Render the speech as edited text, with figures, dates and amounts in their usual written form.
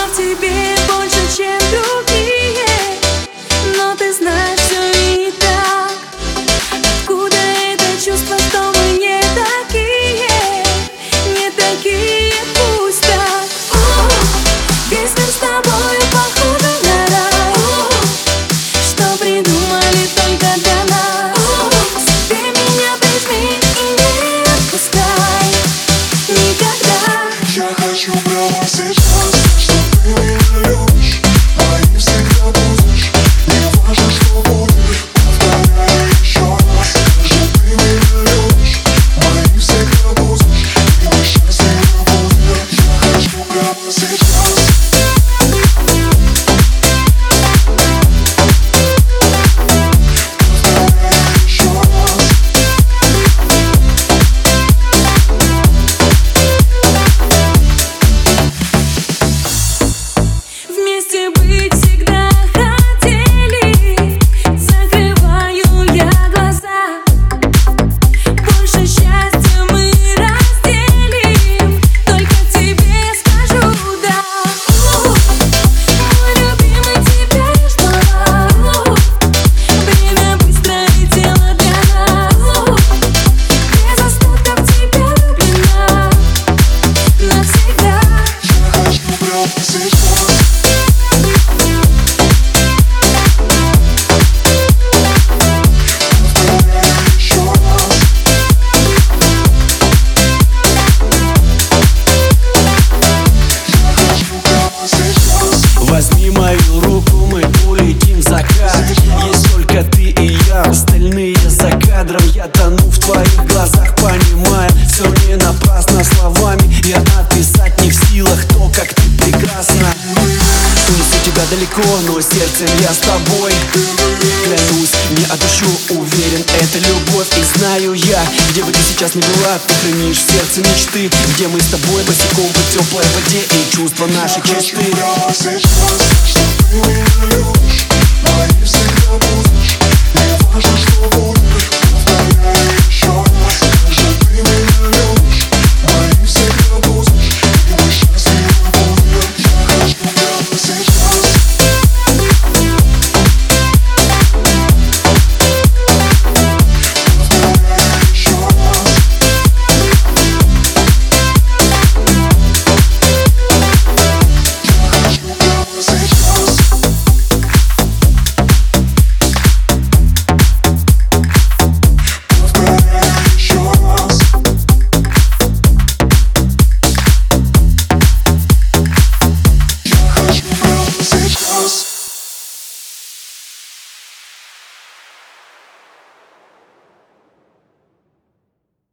Я в тебе больше, чем другие, но ты знаешь, все не так. Откуда это чувство, что мы не такие, не такие, пусть так. Весь мир с тобою похожий на рай, что придумали только для нас. Себе меня прижми и не отпускай никогда. Я хочу прямо сейчас, что ты меня любишь, моим всегда будешь. Не важно, что будет, повторяй еще раз. Скажи, ты меня любишь, моим всегда будешь. И мы счастливы будем. Я хочу прямо сейчас. Вместе быть всегда хотели, закрываю я глаза. Больше счастья мы разделим, только тебе скажу да. Мой любимый, теперь ждала. Время быстро летело для нас. Без остатка в тебя влюблена навсегда. Я хочу прямо сейчас. Возьми мою руку, мы улетим в закат. Есть только ты и я, остальные за кадром. Я тону в твоих глазах, понимая, все не напрасно. Словами я описать не в силах то, как ты прекрасна. Унесу тебя далеко, но сердцем я с тобой. Клянусь, не отпущу, уверен, это любовь. И знаю я, где бы ты сейчас ни была, ты хранишь в сердце мечты, где мы с тобой босиком по теплой воде, и чувства наши чисты. Сейчас, что ты меня любишь, мои всегда